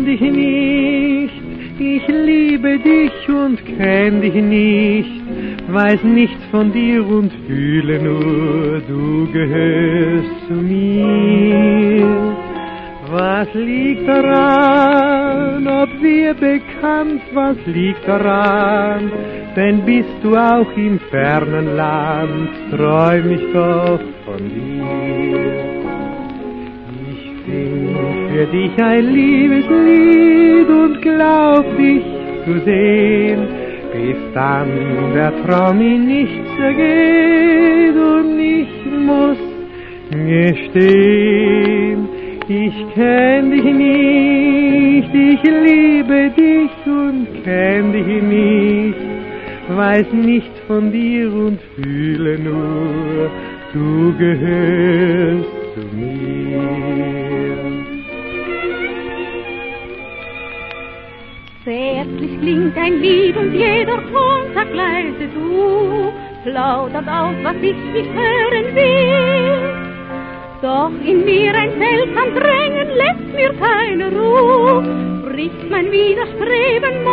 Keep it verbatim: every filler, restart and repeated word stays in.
dich nicht, ich liebe dich und kenn dich nicht, weiß nichts von dir und fühle nur, du gehörst zu mir. Was liegt daran, ob wir bekannt, was liegt daran, denn bist du auch im fernen Land, träum ich doch von dir. Ich sing für dich ein Liebeslied und glaub dich zu sehen, bis dann der Traum in nichts zergeht und ich muss gestehen, ich kenn dich nicht, ich liebe dich und kenn dich nicht, weiß nichts von dir und fühle nur, du gehörst zu mir. Zärtlich klingt ein Lied und jeder Ton sagt leise du, plaudert aus, was ich nicht hören will. Doch in mir ein seltsam Drängen lässt mir keine Ruhe, bricht mein Widerstreben